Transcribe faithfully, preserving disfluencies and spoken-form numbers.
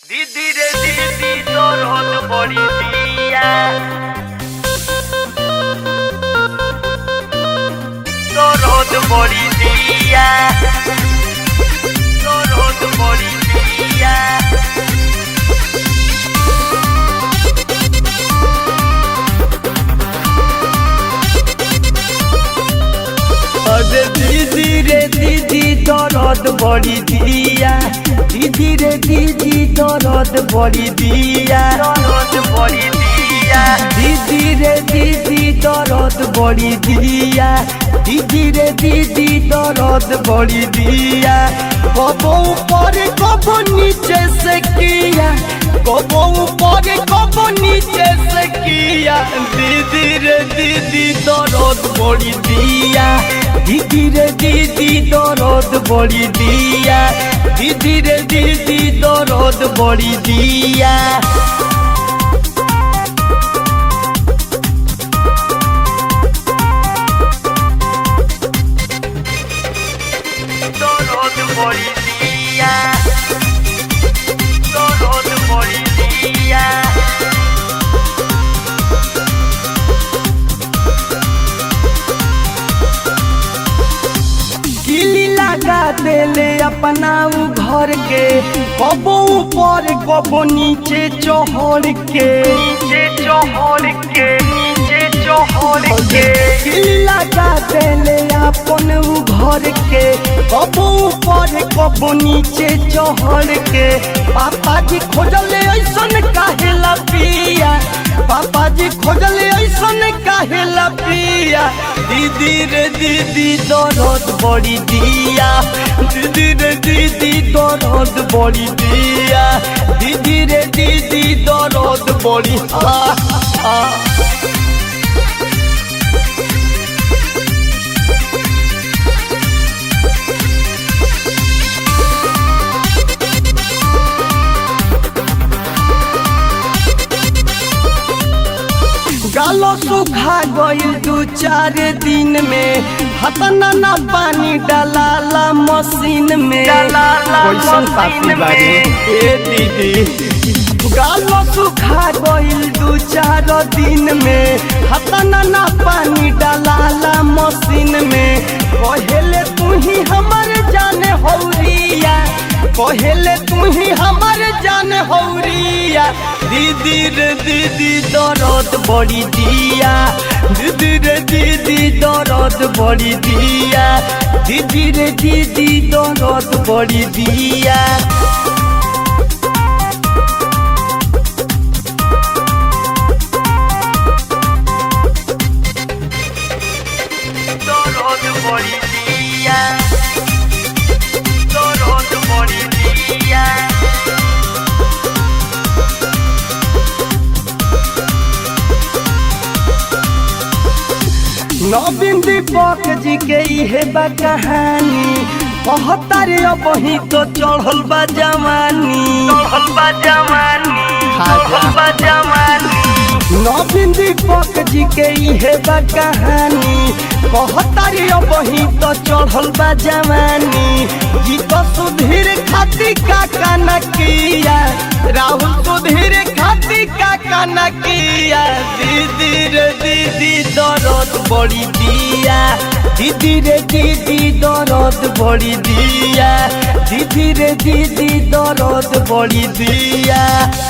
दीदी रे दीदी तोर होत बड़ी दिया तोर होत बड़ी दिया तोर होत बड़ी दिया अरे दीदी रे दीदी दर्द बड़ी दिया दीदी रे दीदी दर्द बड़ी दिया दर्द बड़ी दिया दीदी रे दीदी दर्द बड़ी दिया दीदी रे दीदी दर्द बड़ी दिया कबो ऊपर कबो नीचे से किया कबो ऊपर कबो नीचे से किया दीदी रे दीदी दर्द बड़ी दिया दीदी रे दीदी दर्द बड़ी दिया दीदी रे दीदी दर्द बड़ी दिया दर्द बड़ी दिया दर्द बड़ी दिया लगा देले अपना उ घर के कबो ऊपर कबो नीचे चढ़ के नीचे चढ़ के नीचे चढ़ के लगा देले अपन उ घर के कबो ऊपर कबो नीचे चढ़ के पापा जी खोजले ऐसन काहे ला पिया पापा जी खोजले ऐसन काहे ला पिया दीदी रे दीदी दर्द बड़ी दिया दीदी रे दीदी दर्द बड़ी दिया दीदी रे दीदी दर्द बड़ी आ आ गालो सुखा गइल दू चार दिन में हतना ना पानी डालाला मशीन में डालाला मशीन में ए दीदी गालो सुखा गइल दू चार दिन में हतना ना पानी डालाला मशीन में पहले तू ही हमर जाने हौरिया पहले तू ही हमर जाने हौरिया दीदी रे दीदी दर्द बड़ी दिया दीदी रे दीदी दर्द बड़ी दिया दीदी रे दीदी दर्द बड़ी दिया दर्द बड़ी दिया दर्द बड़ी दिया नवीन दीपक जी के इहे बा कहानी कहतार अबही तो चढ़ल बा जवानी चढ़ल बा जवानी चढ़ल बा जवानी नवीन दीपक जी के इहे बा कहानी कहतार अबही तो चढ़ल बा जवानी जी तो सुधीर खाती का काना किया राहुल सुधीर खाती का काना किया दीदी रे दीदी दर्द बड़ी दिया दीदी रे दीदी दर्द बड़ी दिया दीदी रे दीदी दर्द बड़ी दिया।